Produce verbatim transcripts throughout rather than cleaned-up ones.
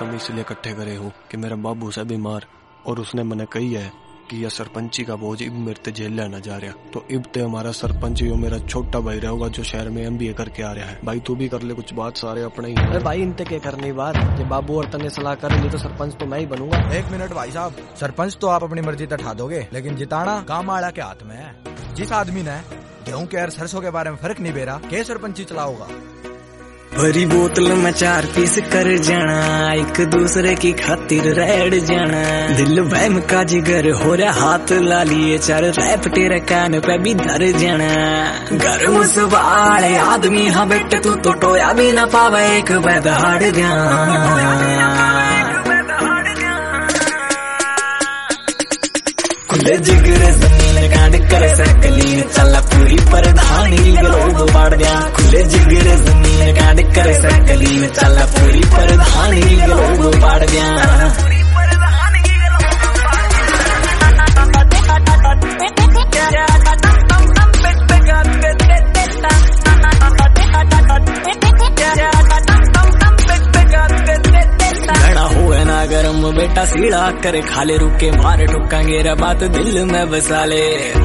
तुम इसलिए इकट्ठे करे हो कि मेरा बाबू से बीमार और उसने मैंने कही है कि यह सरपंची का बोझ इब मेरे ते झेल लेना जा रहा। तो इब ते हमारा सरपंच यो मेरा छोटा भाई रहेगा जो शहर में एमबीए करके आ रहा है। भाई तू भी कर ले कुछ बात, सारे अपने ही। अरे भाई इनते क्या करनी बात, ये बाबू और तने सलाह कर ली तो सरपंच तो मैं ही बनूंगा। एक मिनट भाई साहब, सरपंच तो आप अपनी मर्जी तक ठा दोगे, लेकिन जिताना काम आड़ा के हाथ में है। जिस आदमी ने गेहूं के और सरसों के बारे में फर्क नहीं बेरा के सरपंची चलाओगा। भरी बोतल में चार पीस कर जाना, एक दूसरे की खातिर रेड जाना। दिल वहम का जिगर हो रहा हाथ ला लिए, चार रैप तेरे कान पे भी धर जाना। गर्म सवाल आदमी हाँ बेटे तू तो टोया भी ना पावे एक वैद हाड़ खुले जिगर जमीन कांड कर सकलीन, चला पूरी प्रधानी लोग बाढ़ दिया। खुले जिगर जमीन कांड कर सकलीन, चला पूरी प्रधानी लोग बाढ़ दिया। गरम बेटा सीढ़ा कर खाले रुके मारे ठुकांगे रे बात दिल में बसा ले।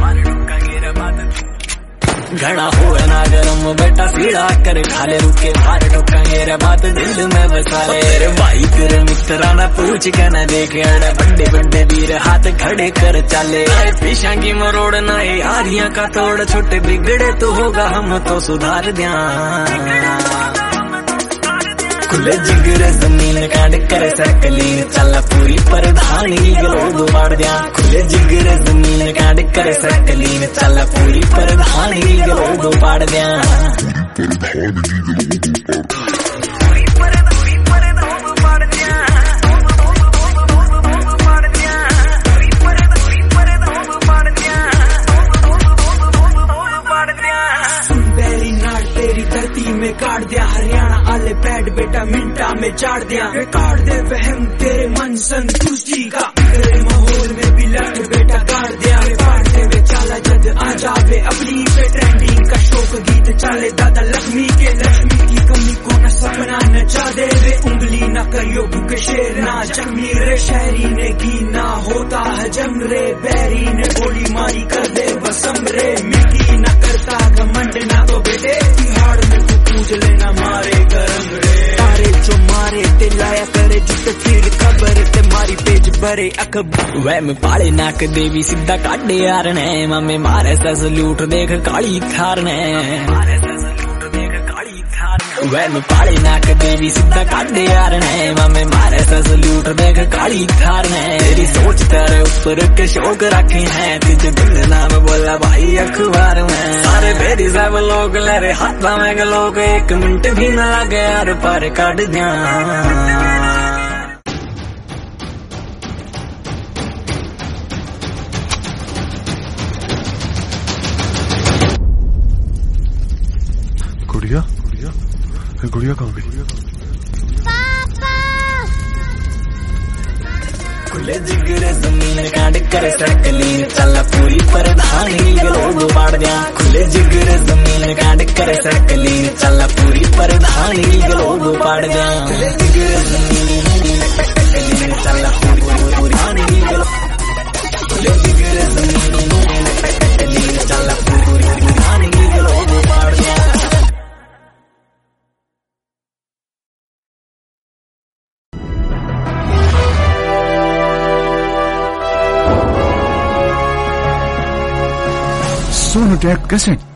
घड़ा हुए ना गरम बेटा सीढ़ा कर खाले रुके मारे ठुकांगे रे बात दिल में बसा ले। तेरे भाई तेरे मित्रा ना पूछ के न देखे, अड़े बड़े बड़े वीर हाथ खड़े कर चले। पीछा की मरोड़ ना यारियां का तोड़, छोटे बिगड़े तो होगा हम तो सुधार दिया। खुले जिगर जमीन कांड कर सकलीन, चला पूरी प्रधानी लोग बाढ़ दिया। खुले जिगर जमीन कांड कर सकलीन, चला पूरी प्रधानी लोग बाढ़ दिया। में काट दिया हरियाणा आले पैड बेटा मिंटा में चाट दिया। काट दे वहम तेरे मन संतुष्टि का, तेरे माहौल में भी लट बेटा काट दिया। काट दे वे चाला जद आ जावे अपनी पे ट्रेंडिंग का शोक गीत चाले। दादा लक्ष्मी के लक्ष्मी की कमी को न सपना नचा दे वे, उंगली न करियो भूखे शेर ना जख्मी रे। शहरी ने घी ना होता हजम रे, बैरी ने गोली मारी कर दे बसम रे। मिट्टी न करता घमंड ना तो बेटे तिहाड़ में पूज लेना मारे करम रे। तारे जो मारे ते लाया करे जित फिर खबर ते मारी पेज भरे अखबार। वह में पाले नाक देवी सीधा काटे यार ने, मम्मी मारे सस लूट देख काली थार ने। वह में पाले नाक देवी सीधा काटे यार ने, मम्मी मारे सस लूट देख काली थार ने। तेरी सोच तेरे ऊपर के शौक रखे हैं, तुझे दिल नाम बोला भाई अखबार में। सारे बेरी सब लोग ले रहे हाथ में लोग, एक मिनट भी न लगे यार पर काट दिया। गुड़िया गुड़िया गुड़िया कहाँ गई? खुले जिगर जमीन कांड कर सकलीन, चला पूरी प्रधानी लोग बाढ़ दिया। खुले जिगर जमीन कांड कर सकलीन, चला पूरी प्रधानी लोग बाढ़ दिया। खुले जिगर जमीन चला पूरी प्रधानी लोग, खुले जिगर जमीन चला पूरी प्रधानी लोग बाढ़ दिया। सोनोटेक कैसेट